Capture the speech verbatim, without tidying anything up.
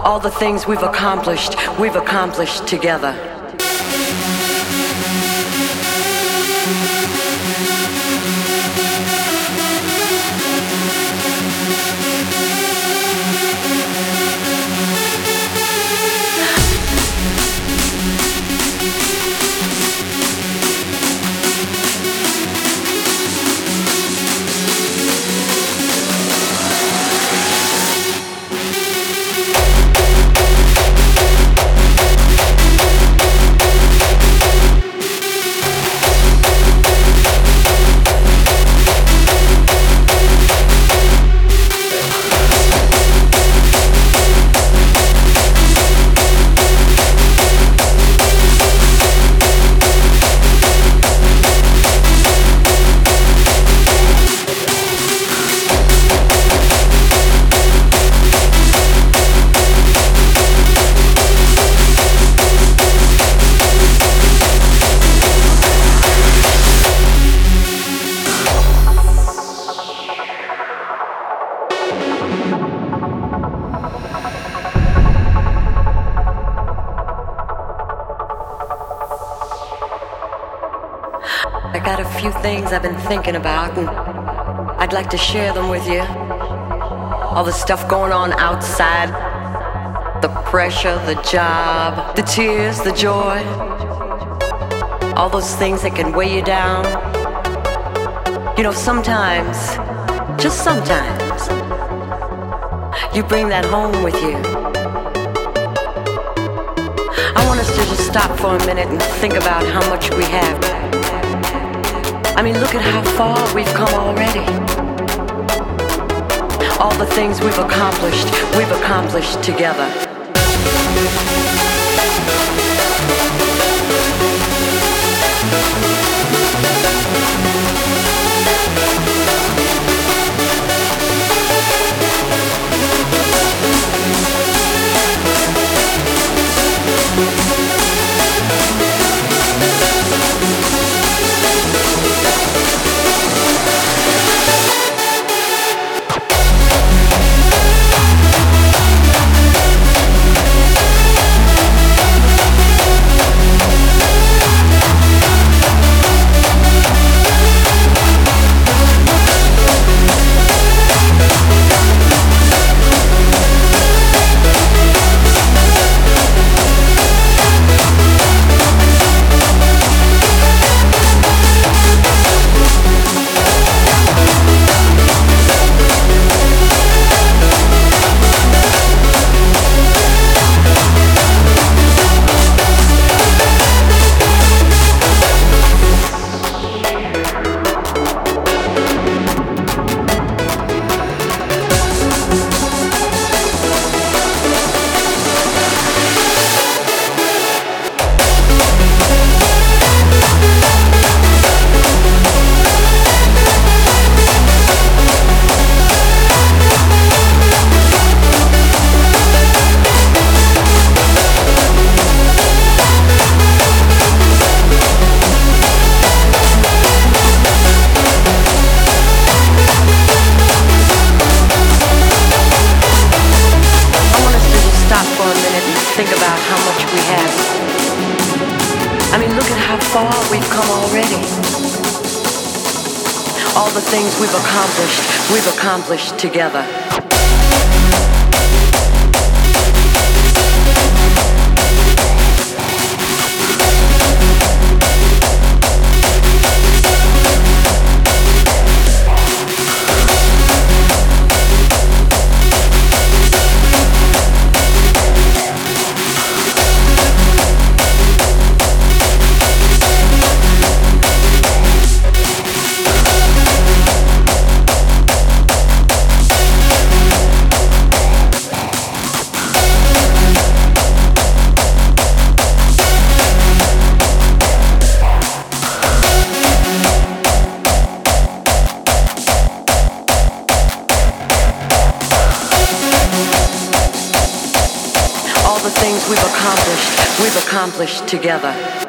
All the things we've accomplished, we've accomplished together. I got a few things I've been thinking about, and I'd like to share them with you. All the stuff going on outside, the pressure, the job, the tears, the joy, all those things that can weigh you down. You know, sometimes, just sometimes, you bring that home with you. I want us to just stop for a minute and think about how much we have. I mean, look at how far we've come already. All the things we've accomplished, we've accomplished together. Think about how much we have. I mean, look at how far we've come already. All the things we've accomplished, we've accomplished together. We've accomplished, we've accomplished together.